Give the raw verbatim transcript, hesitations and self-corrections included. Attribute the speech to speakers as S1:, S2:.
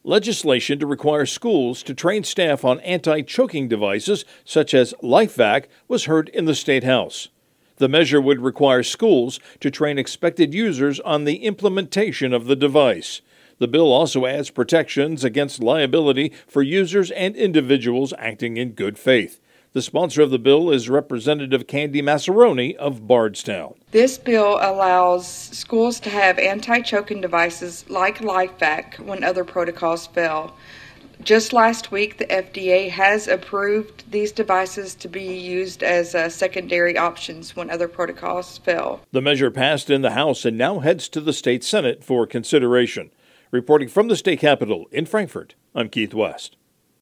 S1: Legislation to require schools to train staff on anti-choking devices such as LifeVac was heard in the State House. The measure would require schools to train expected users on the implementation of the device. The bill also adds protections against liability for users and individuals acting in good faith. The sponsor of the bill is Representative Candy Massaroni of Bardstown.
S2: This bill allows schools to have anti-choking devices like LifeVac when other protocols fail. Just last week, the F D A has approved these devices to be used as uh, secondary options when other protocols fail.
S1: The measure passed in the House and now heads to the state Senate for consideration. Reporting from the state capitol in Frankfort, I'm Keith West.